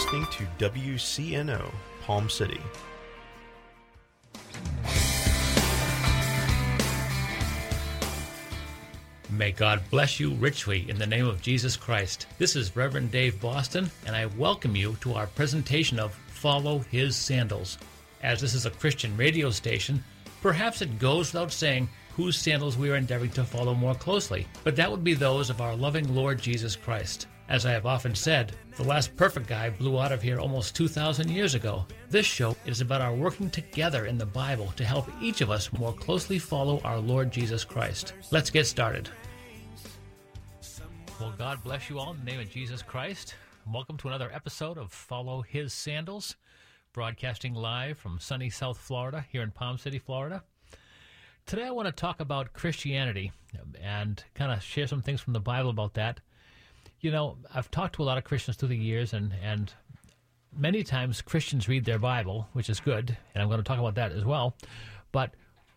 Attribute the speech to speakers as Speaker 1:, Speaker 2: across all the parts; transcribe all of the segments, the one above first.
Speaker 1: listening to WCNO, Palm City.
Speaker 2: May God bless you richly in the name of Jesus Christ. This is Reverend Dave Boston, and I welcome you to our presentation of Follow His Sandals. As this is a Christian radio station, perhaps it goes without saying whose sandals we are endeavoring to follow more closely, but that would be those of our loving Lord Jesus Christ. As I have often said, the last perfect guy blew out of here almost 2,000 years ago. This show is about our working together in the Bible to help each of us more closely follow our Lord Jesus Christ. Let's get started. Well, God bless you all in the name of Jesus Christ. Welcome to another episode of Follow His Sandals, broadcasting live from sunny South Florida, here in Palm City, Florida. Today I want to talk about Christianity and kind of share some things from the Bible about that. You know, I've talked to a lot of Christians through the years, and many times Christians read their Bible, which is good, and I'm going to talk about that as well. But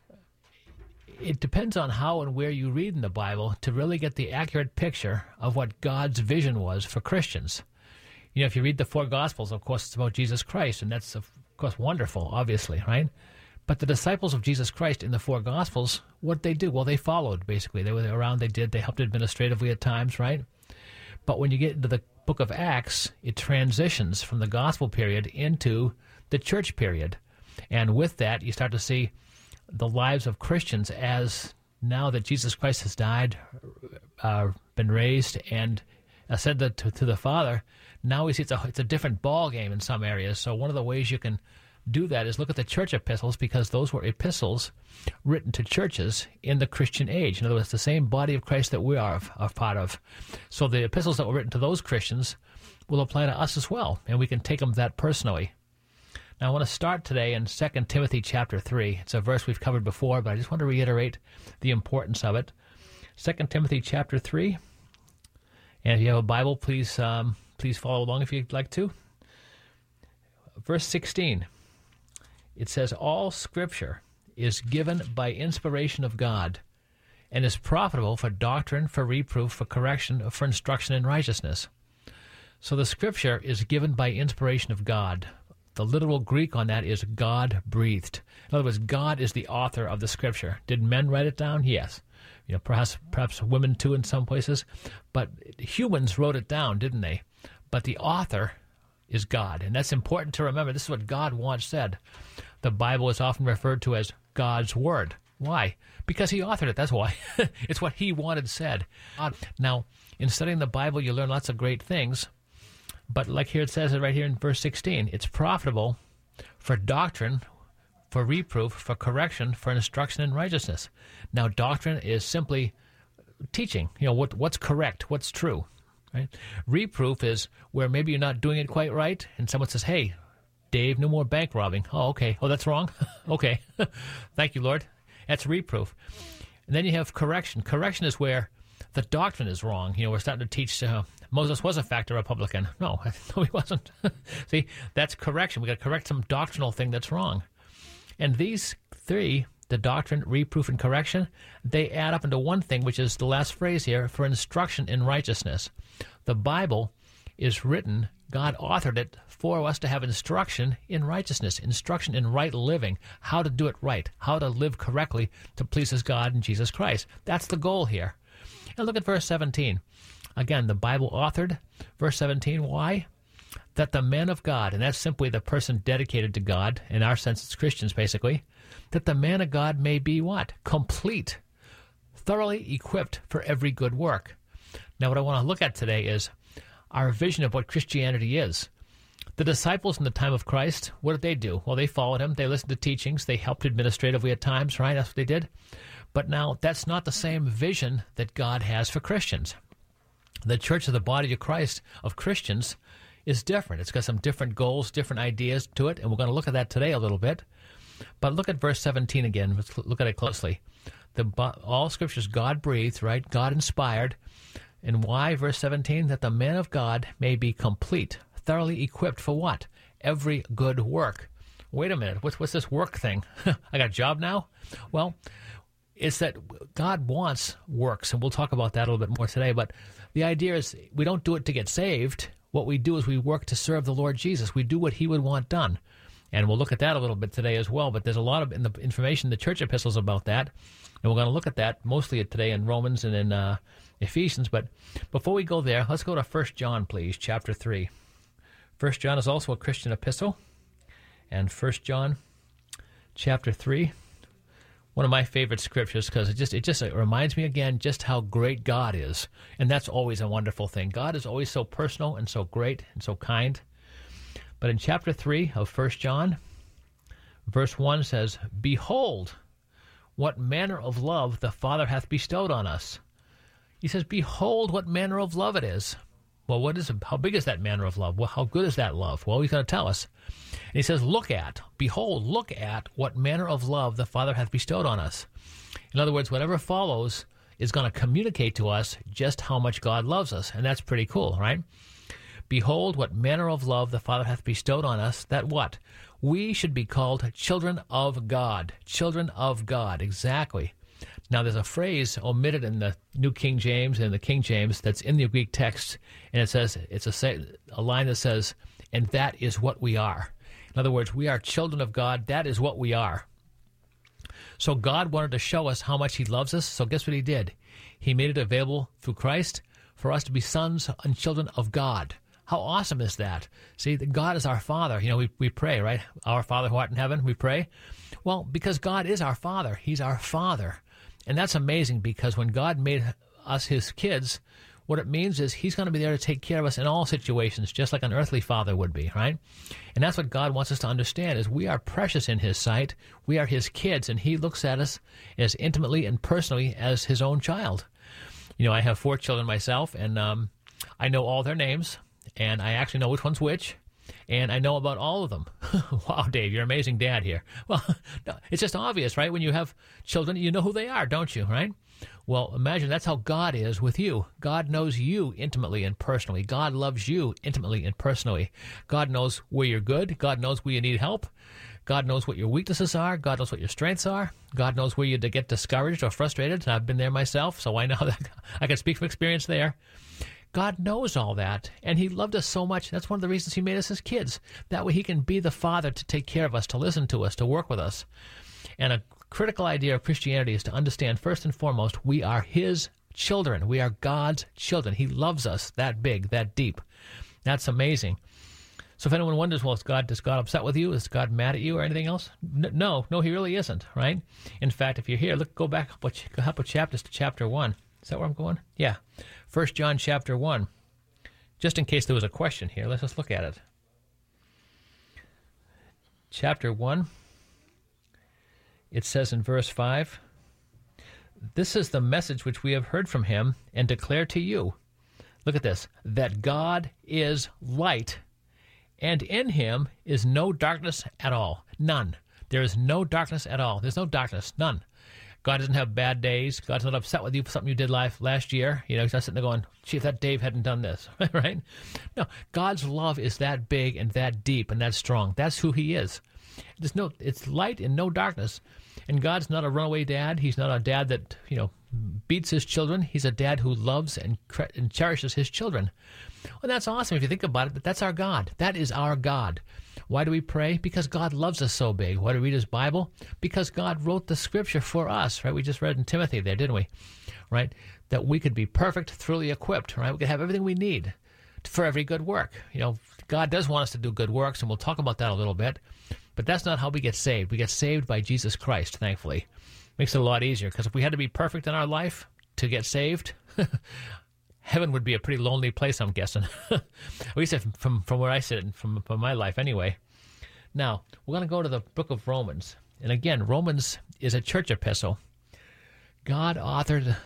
Speaker 2: it depends on how and where you read in the Bible to really get the accurate picture of what God's vision was for Christians. You know, if you read the four Gospels, of course, it's about Jesus Christ, and that's, of course, wonderful, obviously, right? But the disciples of Jesus Christ in the four Gospels, what did they do? Well, they followed, basically. They were around, they helped administratively at times, right? But when you get into the book of Acts, it transitions from the gospel period into the church period. And with that, you start to see the lives of Christians as now that Jesus Christ has died, been raised, and ascended to the Father, now we see it's a different ball game in some areas. So one of the ways you can do that is look at the church epistles, because those were epistles written to churches in the Christian age. In other words, the same body of Christ that we are a part of. So the epistles that were written to those Christians will apply to us as well, and we can take them that personally. Now I want to start today in 2 Timothy chapter 3. It's a verse we've covered before, but I just want to reiterate the importance of it. 2 Timothy chapter 3. And if you have a Bible, please follow along if you'd like to. Verse 16. It says, all Scripture is given by inspiration of God and is profitable for doctrine, for reproof, for correction, for instruction in righteousness. So the Scripture is given by inspiration of God. The literal Greek on that is God-breathed. In other words, God is the author of the Scripture. Did men write it down? Yes. You know, perhaps women too in some places. But humans wrote it down, didn't they? But the author is God, and that's important to remember. This is what God once said. The Bible is often referred to as God's Word. Why? Because He authored it, that's why. It's what He wanted said. Now, in studying the Bible, you learn lots of great things, but like here it says it right here in verse 16, it's profitable for doctrine, for reproof, for correction, for instruction in righteousness. Now, doctrine is simply teaching, you know, what's correct, what's true. Right? Reproof is where maybe you're not doing it quite right, and someone says, hey, Dave, no more bank robbing. Oh, okay. Oh, that's wrong? Okay. Thank you, Lord. That's reproof. And then you have correction. Correction is where the doctrine is wrong. You know, we're starting to teach Moses was in fact a Republican. No, he wasn't. See, that's correction. We've got to correct some doctrinal thing that's wrong. And these three, the doctrine, reproof, and correction, they add up into one thing, which is the last phrase here, for instruction in righteousness. The Bible is written, God authored it for us to have instruction in righteousness, instruction in right living, how to do it right, how to live correctly to please God and Jesus Christ. That's the goal here. And look at verse 17. Again, the Bible authored, verse 17, why? That the man of God, and that's simply the person dedicated to God, in our sense it's Christians basically, that the man of God may be what? Complete, thoroughly equipped for every good work. Now what I want to look at today is our vision of what Christianity is. The disciples in the time of Christ, what did they do? Well, they followed him. They listened to teachings. They helped administratively at times, right? That's what they did. But now that's not the same vision that God has for Christians. The church of the body of Christ, of Christians, is different. It's got some different goals, different ideas to it, and we're going to look at that today a little bit. But look at verse 17 again. Let's look at it closely. All Scripture is God-breathed, right? God-inspired. And why, verse 17? That the man of God may be complete, thoroughly equipped for what? Every good work. Wait a minute. What's this work thing? I got a job now? Well, it's that God wants works, and we'll talk about that a little bit more today. But the idea is we don't do it to get saved. what we do is we work to serve the Lord Jesus. We do what he would want done. And we'll look at that a little bit today as well. But there's a lot of in the information in the church epistles about that. And we're going to look at that mostly today in Romans and in Ephesians. But before we go there, let's go to 1 John, please, chapter 3. 1 John is also a Christian epistle. And 1 John chapter 3, one of my favorite scriptures, because it reminds me again just how great God is. And that's always a wonderful thing. God is always so personal and so great and so kind. But in chapter 3 of 1 John, verse 1 says, "Behold, what manner of love the Father hath bestowed on us." He says, behold, what manner of love it is. Well, what is it? How big is that manner of love? Well, how good is that love? Well, he's going to tell us. And he says, look at what manner of love the Father hath bestowed on us. In other words, whatever follows is going to communicate to us just how much God loves us. And that's pretty cool, right? Behold, what manner of love the Father hath bestowed on us, that what? We should be called children of God. Children of God, exactly. Now, there's a phrase omitted in the New King James and the King James that's in the Greek text, and it says, it's a line that says, and that is what we are. In other words, we are children of God. That is what we are. So God wanted to show us how much he loves us, so guess what he did? He made it available through Christ for us to be sons and children of God. How awesome is that? See, God is our Father. You know, we pray, right? Our Father who art in heaven, we pray. Well, because God is our Father. He's our Father. And that's amazing, because when God made us his kids, what it means is he's going to be there to take care of us in all situations, just like an earthly father would be, right? And that's what God wants us to understand, is we are precious in his sight. We are his kids, and he looks at us as intimately and personally as his own child. You know, I have 4 children myself, and I know all their names. And I actually know which one's which, and I know about all of them. Wow, Dave, you're an amazing dad here. Well, no, it's just obvious, right? When you have children, you know who they are, don't you, right? Well, imagine that's how God is with you. God knows you intimately and personally. God loves you intimately and personally. God knows where you're good. God knows where you need help. God knows what your weaknesses are. God knows what your strengths are. God knows where you get discouraged or frustrated. And I've been there myself, so I know that I can speak from experience there. God knows all that, and he loved us so much. That's one of the reasons he made us his kids. That way he can be the father to take care of us, to listen to us, to work with us. And a critical idea of Christianity is to understand, first and foremost, we are his children. We are God's children. He loves us that big, that deep. That's amazing. So if anyone wonders, well, is God upset with you? Is God mad at you or anything else? No, he really isn't, right? In fact, if you're here, go back a couple chapters to chapter 1. Is that where I'm going? Yeah. 1 John chapter 1. Just in case there was a question here, let's just look at it. Chapter 1, it says in verse 5, "This is the message which we have heard from him and declare to you." Look at this. "That God is light, and in him is no darkness at all." None. There is no darkness at all. There's no darkness. None. God doesn't have bad days. God's not upset with you for something you did last year. You know, he's not sitting there going, gee, if that Dave hadn't done this, right? No, God's love is that big and that deep and that strong. That's who he is. It's light and no darkness. And God's not a runaway dad. He's not a dad that, beats his children. He's a dad who loves and cherishes his children. Well, that's awesome if you think about it, but that's our God. That is our God. Why do we pray? Because God loves us so big. Why do we read his Bible? Because God wrote the scripture for us, right? We just read in Timothy there, didn't we? Right? That we could be perfect, thoroughly equipped, right? We could have everything we need for every good work. God does want us to do good works, and we'll talk about that a little bit. But that's not how we get saved. We get saved by Jesus Christ, thankfully. Makes it a lot easier, because if we had to be perfect in our life to get saved, heaven would be a pretty lonely place, I'm guessing. At least from where I sit, from my life anyway. Now, we're going to go to the book of Romans. And again, Romans is a church epistle. God authored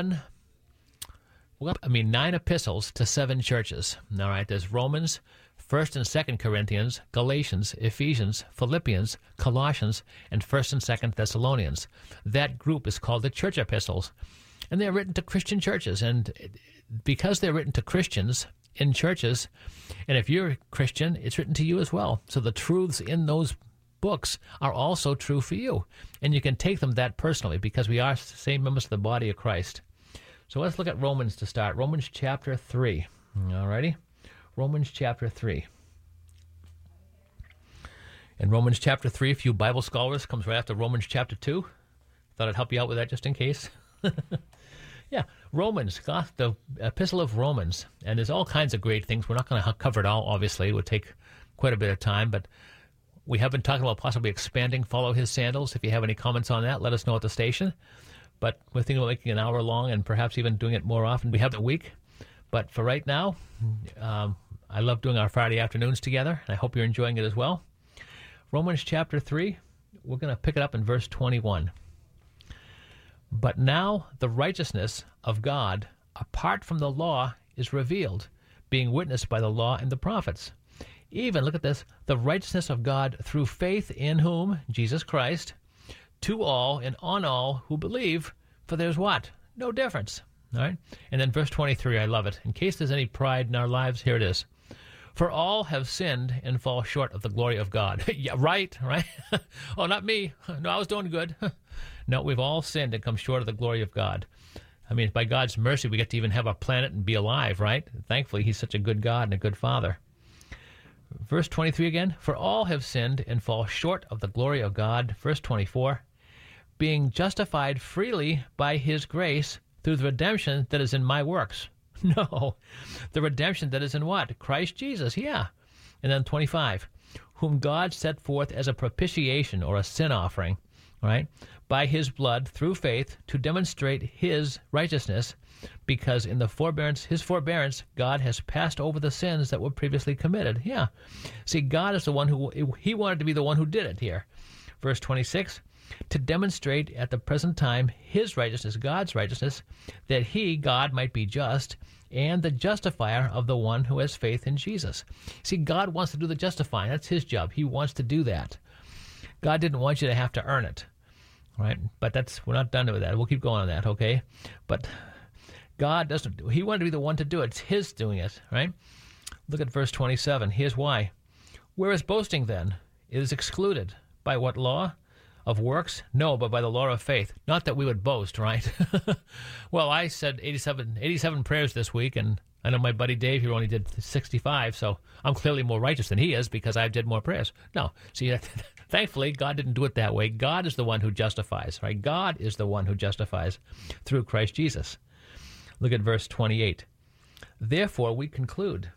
Speaker 2: 9 epistles to 7 churches. All right, there's Romans, 1st and 2nd Corinthians, Galatians, Ephesians, Philippians, Colossians, and 1st and 2nd Thessalonians. That group is called the church epistles. And they're written to Christian churches. And because they're written to Christians in churches, and if you're a Christian, it's written to you as well. So the truths in those books are also true for you. And you can take them that personally, because we are the same members of the body of Christ. So let's look at Romans to start. Romans chapter 3. All righty. Romans chapter 3. In Romans chapter 3, a few Bible scholars comes right after Romans chapter 2. Thought I'd help you out with that just in case. Yeah, Romans, the Epistle of Romans. And there's all kinds of great things. We're not going to cover it all, obviously. It would take quite a bit of time, but we have been talking about possibly expanding Follow His Sandals. If you have any comments on that, let us know at the station. But we're thinking about making an hour long and perhaps even doing it more often. We have a week. But for right now, I love doing our Friday afternoons together, and I hope you're enjoying it as well. Romans chapter 3, we're going to pick it up in verse 21. But now the righteousness of God, apart from the law, is revealed, being witnessed by the law and the prophets. Even, look at this, the righteousness of God through faith in whom? Jesus Christ, to all and on all who believe, for there's what? No difference. All right? And then verse 23, I love it. In case there's any pride in our lives, here it is. For all have sinned and fall short of the glory of God. Yeah, right? Oh, not me. No, I was doing good. No, we've all sinned and come short of the glory of God. I mean, by God's mercy, we get to even have a planet and be alive, right? Thankfully, He's such a good God and a good Father. Verse 23 again. For all have sinned and fall short of the glory of God. Verse 24. Being justified freely by His grace through the redemption that is in my works. No, the redemption that is in what? Christ Jesus, yeah. And then 25, whom God set forth as a propitiation or a sin offering, right, by His blood through faith to demonstrate His righteousness, because in His forbearance, God has passed over the sins that were previously committed. Yeah. See, God is the one He wanted to be the one who did it here. Verse 26, to demonstrate at the present time His righteousness, God's righteousness, that He, God, might be just and the justifier of the one who has faith in Jesus. See, God wants to do the justifying. That's His job. He wants to do that. God didn't want you to have to earn it, right? But we're not done with that. We'll keep going on that, okay? But God doesn't. He wanted to be the one to do it. It's His doing it, right? Look at verse 27. Here's why. Where is boasting then? It is excluded. By what law? Of works? No, but by the law of faith. Not that we would boast, right? Well, I said 87 prayers this week, and I know my buddy Dave here only did 65, so I'm clearly more righteous than he is because I did more prayers. No, see, thankfully, God didn't do it that way. God is the one who justifies, right? God is the one who justifies through Christ Jesus. Look at verse 28. Therefore, we conclude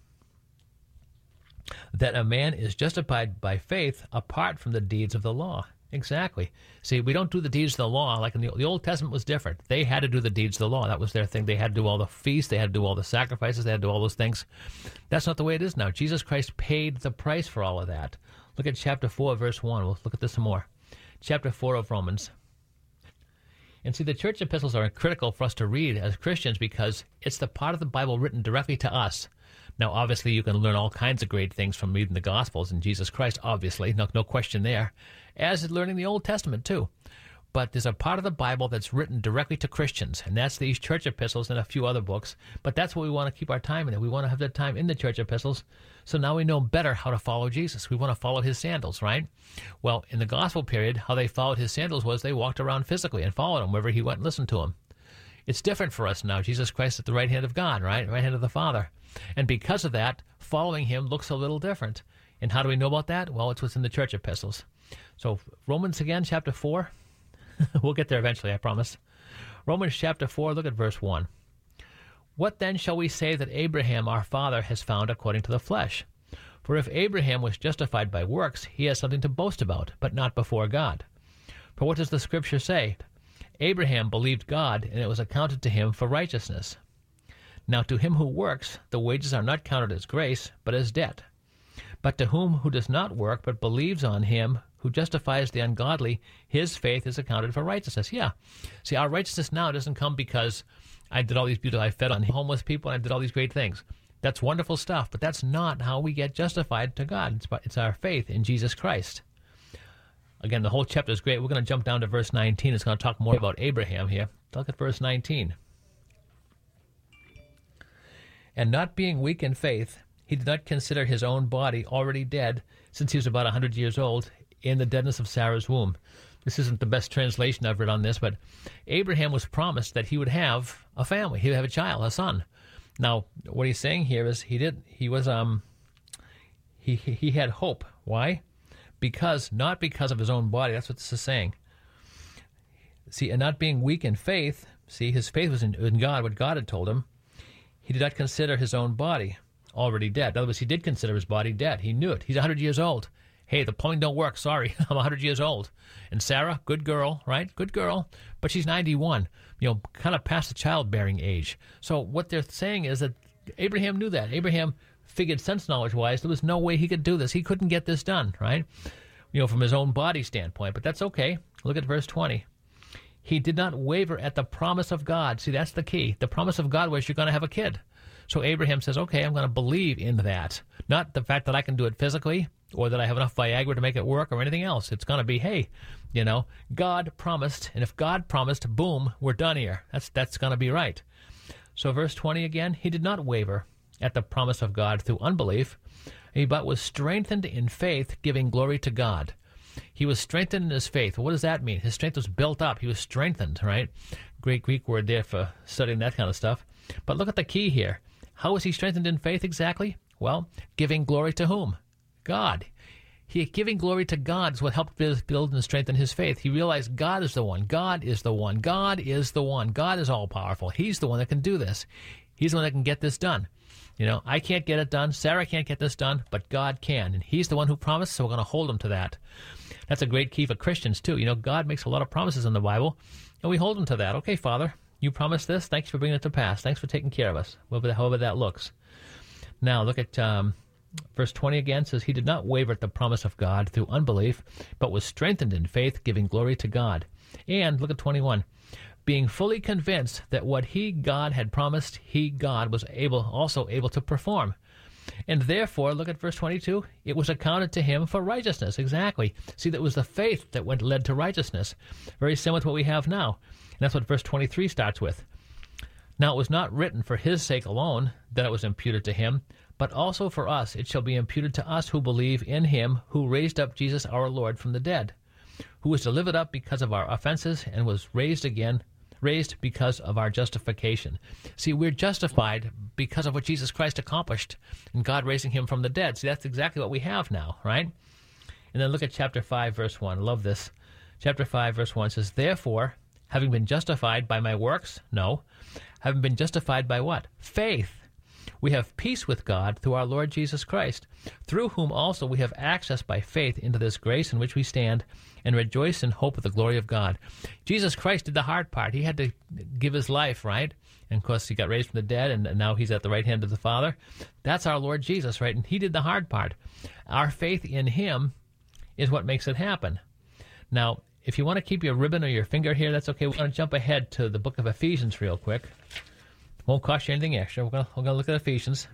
Speaker 2: that a man is justified by faith apart from the deeds of the law. Exactly. See, we don't do the deeds of the law. Like in the Old Testament was different. They had to do the deeds of the law. That was their thing. They had to do all the feasts. They had to do all the sacrifices. They had to do all those things. That's not the way it is now. Jesus Christ paid the price for all of that. Look at chapter 4, verse 1. We'll look at this some more. Chapter 4 of Romans. And see, the church epistles are critical for us to read as Christians because it's the part of the Bible written directly to us. Now, obviously, you can learn all kinds of great things from reading the Gospels and Jesus Christ, obviously, no question there, as is learning the Old Testament, too. But there's a part of the Bible that's written directly to Christians, and that's these church epistles and a few other books. But that's what we want to keep our time in. We want to have that time in the church epistles, so now we know better how to follow Jesus. We want to follow His sandals, right? Well, in the Gospel period, how they followed His sandals was they walked around physically and followed Him wherever He went and listened to Him. It's different for us now. Jesus Christ at the right hand of God, right? Right hand of the Father. And because of that, following Him looks a little different. And how do we know about that? Well, it's what's in the church epistles. So Romans again, chapter 4. We'll get there eventually, I promise. Romans chapter 4, look at verse 1. What then shall we say that Abraham our father has found according to the flesh? For if Abraham was justified by works, he has something to boast about, but not before God. For what does the Scripture say? Abraham believed God, and it was accounted to him for righteousness. Now to him who works, the wages are not counted as grace, but as debt. But to who does not work, but believes on Him who justifies the ungodly, his faith is accounted for righteousness. Yeah. See, our righteousness now doesn't come because I did all these beautiful, I fed on homeless people, and I did all these great things. That's wonderful stuff, but that's not how we get justified to God. It's our faith in Jesus Christ. Again, the whole chapter is great. We're going to jump down to verse 19. It's going to talk more about Abraham here. Look at verse 19. And not being weak in faith, he did not consider his own body already dead, since he was about 100 years old, in the deadness of Sarah's womb. This isn't the best translation I've read on this, but Abraham was promised that he would have a family. He would have a child, a son. Now, what he's saying here is he had hope. Why? Not because of his own body. That's what this is saying. See, and not being weak in faith, his faith was in God, what God had told him. He did not consider his own body already dead. In other words, he did consider his body dead. He knew it. He's 100 years old. Hey, the plumbing don't work. Sorry, I'm 100 years old. And Sarah, good girl, right? Good girl. But she's 91, kind of past the childbearing age. So what they're saying is that Abraham knew that. Abraham figured sense knowledge-wise there was no way he could do this. He couldn't get this done, right? From his own body standpoint. But that's okay. Look at verse 20. He did not waver at the promise of God. See, that's the key. The promise of God was you're going to have a kid. So Abraham says, okay, I'm going to believe in that. Not the fact that I can do it physically or that I have enough Viagra to make it work or anything else. It's going to be, hey, God promised, and if God promised, boom, we're done here. That's going to be right. So verse 20 again, he did not waver at the promise of God through unbelief, but was strengthened in faith, giving glory to God. He was strengthened in his faith. What does that mean? His strength was built up. He was strengthened, right? Great Greek word there for studying that kind of stuff. But look at the key here. How was he strengthened in faith exactly? Well, giving glory to whom? God. Giving glory to God is what helped build and strengthen his faith. He realized God is the one. God is the one. God is the one. God is all-powerful. He's the one that can do this. He's the one that can get this done. I can't get it done. Sarah can't get this done, but God can. And he's the one who promised, so we're going to hold him to that. That's a great key for Christians, too. God makes a lot of promises in the Bible, and we hold him to that. Okay, Father, you promised this. Thanks for bringing it to pass. Thanks for taking care of us, however that looks. Now, look at verse 20 again. It says, he did not waver at the promise of God through unbelief, but was strengthened in faith, giving glory to God. And look at 21. Being fully convinced that what God had promised, God was also able to perform. And therefore, look at verse 22, it was accounted to him for righteousness. Exactly. See, that was the faith that led to righteousness. Very similar to what we have now. And that's what verse 23 starts with. Now it was not written for his sake alone that it was imputed to him, but also for us it shall be imputed to us who believe in him who raised up Jesus our Lord from the dead, who was delivered up because of our offenses and was raised because of our justification. See, we're justified because of what Jesus Christ accomplished and God raising him from the dead. See, that's exactly what we have now, right? And then look at chapter 5, verse 1. I love this. Chapter 5, verse 1 says, therefore, having been justified by my works? No. Having been justified by what? Faith. We have peace with God through our Lord Jesus Christ, through whom also we have access by faith into this grace in which we stand and rejoice in hope of the glory of God. Jesus Christ did the hard part. He had to give his life, right? And of course, he got raised from the dead, and now he's at the right hand of the Father. That's our Lord Jesus, right? And he did the hard part. Our faith in him is what makes it happen. Now, if you want to keep your ribbon or your finger here, that's okay. We're going to jump ahead to the book of Ephesians real quick. Won't cost you anything extra. We're going to look at Ephesians.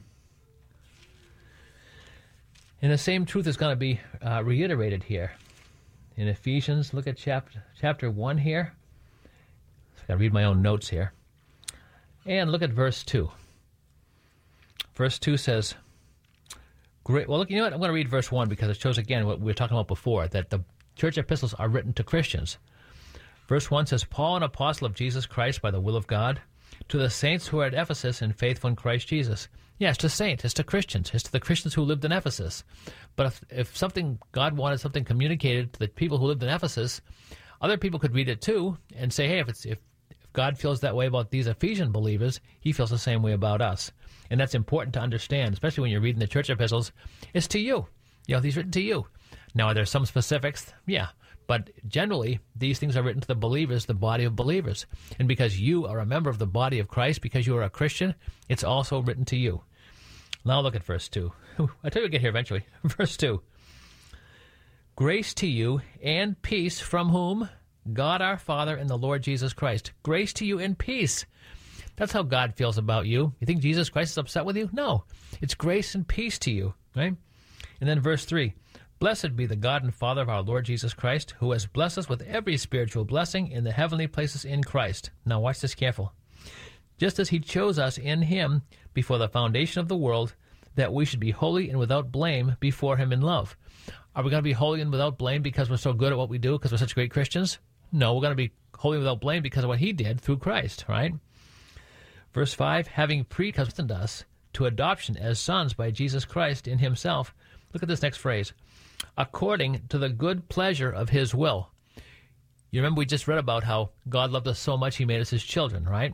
Speaker 2: And the same truth is going to be reiterated here. In Ephesians, look at chapter 1 here. So I've got to read my own notes here. And look at verse 2. Verse 2 says, great. Well, look, you know what? I'm going to read verse 1 because it shows again what we were talking about before, that the church epistles are written to Christians. Verse 1 says, Paul, an apostle of Jesus Christ by the will of God, to the saints who are at Ephesus and faithful in Christ Jesus. Yeah, it's to saints, it's to Christians, it's to the Christians who lived in Ephesus. But if God wanted something communicated to the people who lived in Ephesus, other people could read it too and say, hey, if God feels that way about these Ephesian believers, he feels the same way about us. And that's important to understand, especially when you're reading the church epistles. It's to you. These are written to you. Now, are there some specifics? Yeah. But generally, these things are written to the believers, the body of believers. And because you are a member of the body of Christ, because you are a Christian, it's also written to you. Now look at verse 2. I'll tell you we'll get here eventually. Verse 2. Grace to you and peace from whom? God our Father and the Lord Jesus Christ. Grace to you and peace. That's how God feels about you. You think Jesus Christ is upset with you? No. It's grace and peace to you, right? And then verse 3. Blessed be the God and Father of our Lord Jesus Christ, who has blessed us with every spiritual blessing in the heavenly places in Christ. Now watch this careful. Just as he chose us in him before the foundation of the world, that we should be holy and without blame before him in love. Are we going to be holy and without blame because we're so good at what we do, because we're such great Christians? No, we're going to be holy and without blame because of what he did through Christ, right? Verse 5, having predestined us to adoption as sons by Jesus Christ in himself. Look at this next phrase. According to the good pleasure of his will. You remember we just read about how God loved us so much he made us his children, right?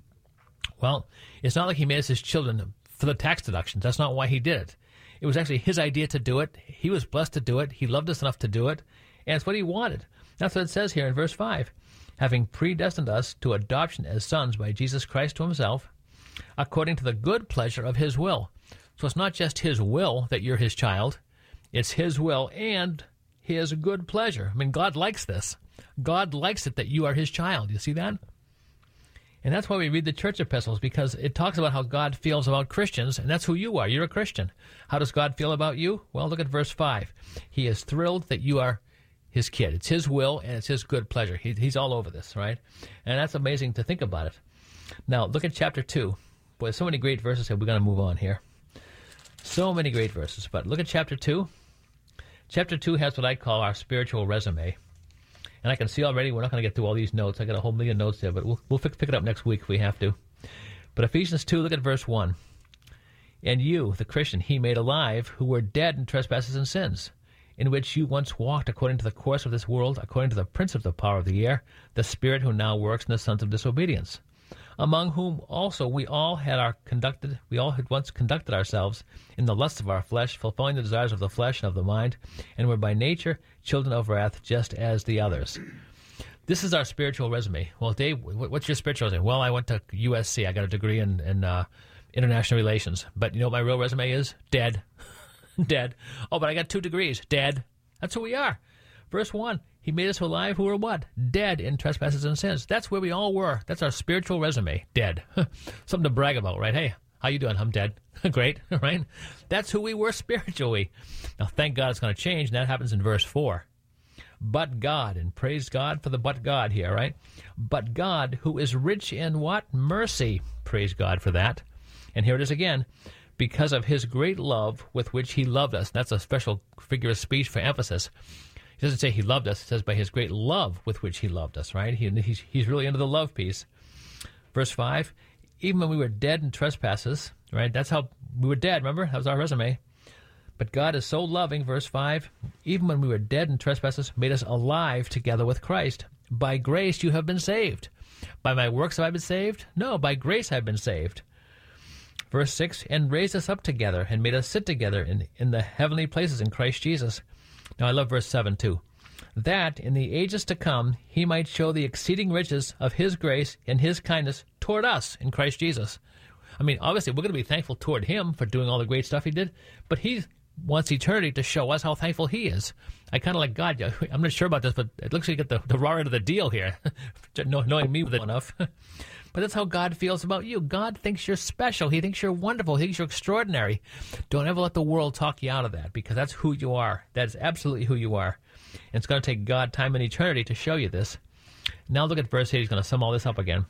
Speaker 2: Well, it's not like he made us his children for the tax deductions. That's not why he did it. It was actually his idea to do it. He was blessed to do it. He loved us enough to do it. And it's what he wanted. That's what it says here in verse 5. Having predestined us to adoption as sons by Jesus Christ to himself, according to the good pleasure of his will. So it's not just his will that you're his child. It's his will and his good pleasure. I mean, God likes this. God likes it that you are his child. You see that? And that's why we read the church epistles, because it talks about how God feels about Christians, and that's who you are. You're a Christian. How does God feel about you? Well, look at verse 5. He is thrilled that you are his kid. It's his will, and it's his good pleasure. He's all over this, right? And that's amazing to think about it. Now, look at chapter 2. Boy, so many great verses here. We're going to move on here. So many great verses. But look at chapter 2. Chapter 2 has what I call our spiritual resume. And I can see already we're not going to get through all these notes. I got a whole million notes there, but we'll pick it up next week if we have to. But Ephesians 2, look at verse 1. And you, the Christian, he made alive, who were dead in trespasses and sins, in which you once walked according to the course of this world, according to the prince of the power of the air, the spirit who now works in the sons of disobedience, among whom also we all had once conducted ourselves in the lusts of our flesh, fulfilling the desires of the flesh and of the mind, and were by nature children of wrath, just as the others. This is our spiritual resume. Well, Dave, what's your spiritual resume? Well, I went to USC. I got a degree in international relations. But you know what my real resume is? Dead. Dead. Oh, but I got 2 degrees. Dead. That's who we are. Verse 1, he made us alive who were what? Dead in trespasses and sins. That's where we all were. That's our spiritual resume. Dead. Something to brag about, right? Hey, how you doing? I'm dead. Great, right? That's who we were spiritually. Now, thank God it's going to change, and that happens in verse 4. But God, and praise God for the but God here, right? But God, who is rich in what? Mercy. Praise God for that. And here it is again. Because of his great love with which he loved us. That's a special figure of speech for emphasis. He doesn't say he loved us. It says by his great love with which he loved us, right? He's really into the love piece. Verse 5, even when we were dead in trespasses, right? That's how we were dead, remember? That was our resume. But God is so loving, verse 5, even when we were dead in trespasses, made us alive together with Christ. By grace you have been saved. By my works have I been saved? No, by grace I have been saved. Verse 6, and raised us up together and made us sit together in the heavenly places in Christ Jesus. Now I love verse 7 too. That in the ages to come he might show the exceeding riches of his grace and his kindness toward us in Christ Jesus. I mean, obviously we're going to be thankful toward him for doing all the great stuff he did, but he wants eternity to show us how thankful he is. I kind of like God. I'm not sure about this, but it looks like you get the raw end of the deal here, knowing me well enough. But that's how God feels about you. God thinks you're special. He thinks you're wonderful. He thinks you're extraordinary. Don't ever let the world talk you out of that, because that's who you are. That is absolutely who you are. And it's going to take God time and eternity to show you this. Now look at verse 8. He's going to sum all this up again.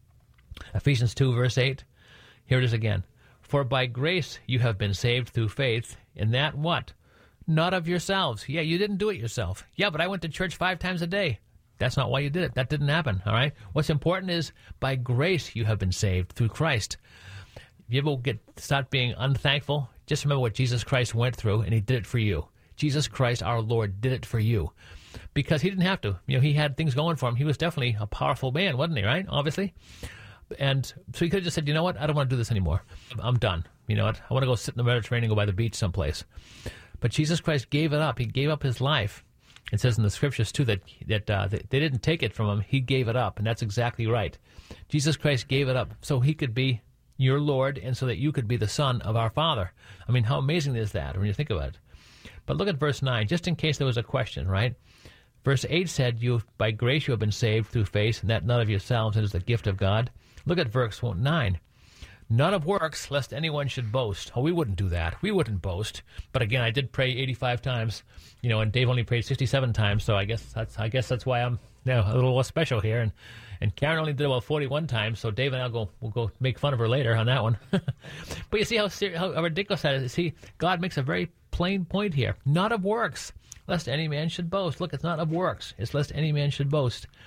Speaker 2: Ephesians 2, verse 8. Here it is again. For by grace you have been saved through faith, and that what? Not of yourselves. Yeah, you didn't do it yourself. Yeah, but I went to church 5 times a day. That's not why you did it. That didn't happen, all right? What's important is by grace you have been saved through Christ. If you ever start being unthankful, just remember what Jesus Christ went through, and he did it for you. Jesus Christ, our Lord, did it for you. Because he didn't have to. You know, he had things going for him. He was definitely a powerful man, wasn't he, right? Obviously. And so he could have just said, you know what? I don't want to do this anymore. I'm done. You know what? I want to go sit in the Mediterranean, go by the beach someplace. But Jesus Christ gave it up. He gave up his life. It says in the scriptures, too, that they didn't take it from him. He gave it up, and that's exactly right. Jesus Christ gave it up so he could be your Lord and so that you could be the Son of our Father. I mean, how amazing is that when you think about it? But look at verse 9, just in case there was a question, right? Verse 8 said, by grace you have been saved through faith, and that not of yourselves, it is the gift of God. Look at verse 9. Not of works, lest anyone should boast. Oh, we wouldn't do that. We wouldn't boast. But again, I did pray 85 times, and Dave only prayed 67 times. So I guess that's why I'm a little less special here. And Karen only did about 41 times. So Dave and we'll go make fun of her later on that one. But you see how ridiculous that is. See, God makes a very plain point here. Not of works, lest any man should boast. Look, it's not of works. It's lest any man should boast.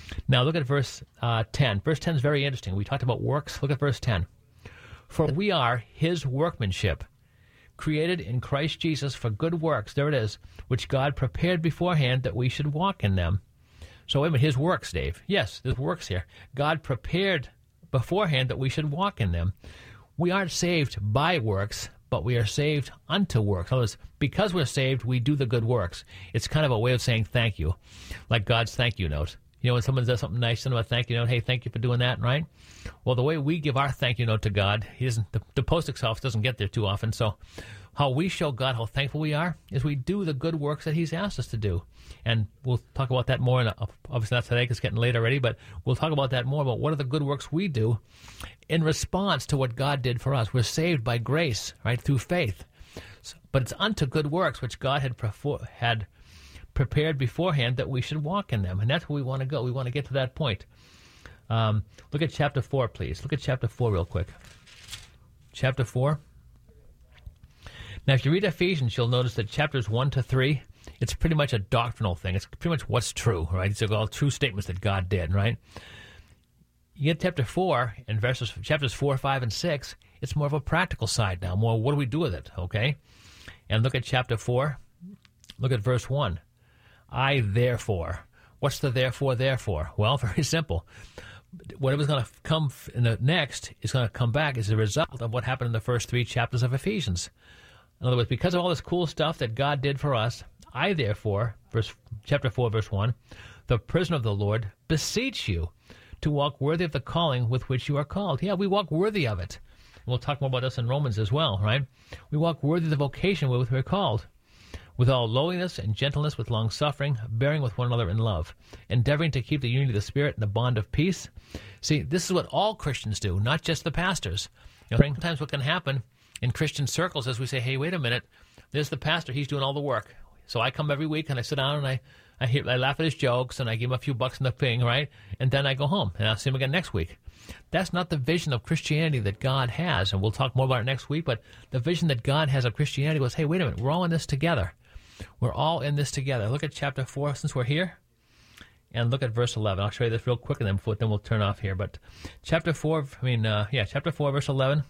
Speaker 2: Now look at verse 10. Verse 10 is very interesting. We talked about works. Look at verse 10. For we are his workmanship, created in Christ Jesus for good works, there it is, which God prepared beforehand that we should walk in them. So wait a minute, his works, Dave. Yes, there's works here. God prepared beforehand that we should walk in them. We aren't saved by works, but we are saved unto works. In other words, because we're saved, we do the good works. It's kind of a way of saying thank you, like God's thank you note. You know, when someone does something nice, send them a thank you note. Hey, thank you for doing that, right? Well, the way we give our thank you note to God, the post itself doesn't get there too often. So how we show God how thankful we are is we do the good works that he's asked us to do. And we'll talk about that more. Obviously not today because it's getting late already, but we'll talk about that more, about what are the good works we do in response to what God did for us. We're saved by grace, right, through faith. But it's unto good works which God had prepared beforehand that we should walk in them. And that's where we want to go. We want to get to that point. Look at chapter 4, please. Look at chapter 4 real quick. Chapter 4. Now, if you read Ephesians, you'll notice that chapters 1 to 3, it's pretty much a doctrinal thing. It's pretty much what's true, right? These are all true statements that God did, right? You get chapter 4 and chapters 4, 5, and 6, it's more of a practical side now. More, what do we do with it, okay? And look at chapter 4. Look at verse 1. I therefore. What's the therefore? Well, very simple. Whatever's going to come in the next is going to come back as a result of what happened in the first 3 chapters of Ephesians. In other words, because of all this cool stuff that God did for us, I therefore, chapter 4, verse 1, the prisoner of the Lord, beseech you to walk worthy of the calling with which you are called. Yeah, we walk worthy of it. We'll talk more about this in Romans as well, right? We walk worthy of the vocation with which we're called, with all lowliness and gentleness, with long-suffering, bearing with one another in love, endeavoring to keep the unity of the Spirit in the bond of peace. See, this is what all Christians do, not just the pastors. You know, sometimes what can happen in Christian circles is we say, hey, wait a minute, there's the pastor, he's doing all the work. So I come every week and I sit down and I laugh at his jokes and I give him a few bucks in the ping, right? And then I go home and I'll see him again next week. That's not the vision of Christianity that God has, and we'll talk more about it next week, but the vision that God has of Christianity was, hey, wait a minute, we're all in this together. We're all in this together. Look at chapter 4 since we're here, and look at verse 11. I'll show you this real quick, and then we'll turn off here. But chapter 4, chapter 4, verse 11.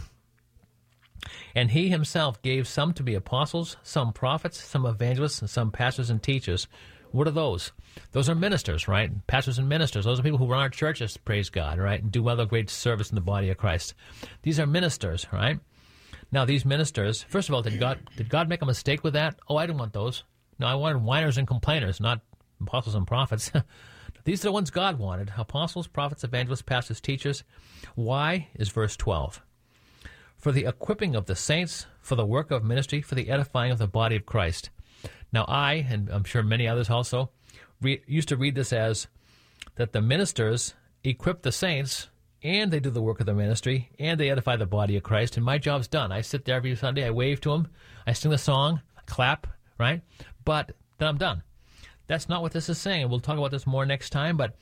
Speaker 2: And he himself gave some to be apostles, some prophets, some evangelists, and some pastors and teachers. What are those? Those are ministers, right? Pastors and ministers. Those are people who run our churches, praise God, right? And do other great service in the body of Christ. These are ministers, right? Now, these ministers, first of all, did God make a mistake with that? Oh, I didn't want those. No, I wanted whiners and complainers, not apostles and prophets. These are the ones God wanted. Apostles, prophets, evangelists, pastors, teachers. Why is verse 12. For the equipping of the saints, for the work of ministry, for the edifying of the body of Christ. Now I, and I'm sure many others also, used to read this as that the ministers equip the saints, and they do the work of the ministry, and they edify the body of Christ, and my job's done. I sit there every Sunday, I wave to them, I sing the song, I clap, right? But then I'm done. That's not what this is saying, and we'll talk about this more next time, but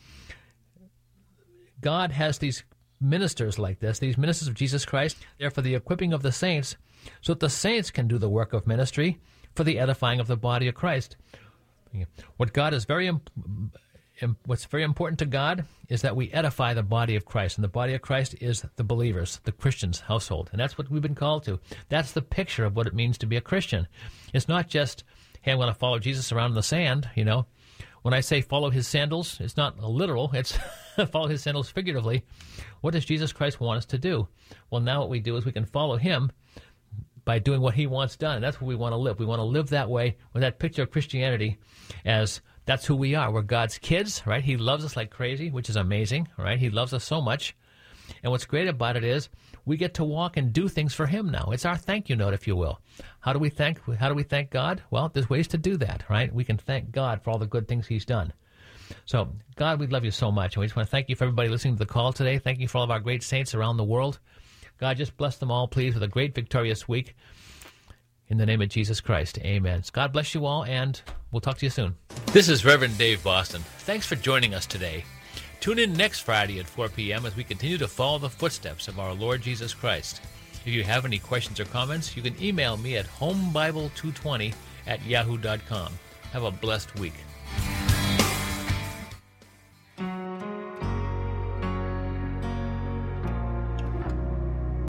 Speaker 2: God has these ministers like this, these ministers of Jesus Christ, they're for the equipping of the saints, so that the saints can do the work of ministry for the edifying of the body of Christ. What's very important to God is that we edify the body of Christ, and the body of Christ is the believers, the Christians' household, and that's what we've been called to. That's the picture of what it means to be a Christian. It's not just, hey, I'm going to follow Jesus around in the sand, you know. When I say follow his sandals, it's not literal, it's follow his sandals figuratively. What does Jesus Christ want us to do? Well, now what we do is we can follow him by doing what he wants done. And that's what we want to live. We want to live that way with that picture of Christianity as that's who we are. We're God's kids, right? He loves us like crazy, which is amazing, right? He loves us so much. And what's great about it is we get to walk and do things for him now. It's our thank you note, if you will. How do we thank God? Well, there's ways to do that, right? We can thank God for all the good things he's done. So, God, we love you so much. And we just want to thank you for everybody listening to the call today. Thank you for all of our great saints around the world. God, just bless them all, please, with a great victorious week. In the name of Jesus Christ, amen. God bless you all, and we'll talk to you soon. This is Reverend Dave Boston. Thanks for joining us today. Tune in next Friday at 4 p.m. as we continue to follow the footsteps of our Lord Jesus Christ. If you have any questions or comments, you can email me at homebible220@yahoo.com. Have a blessed week.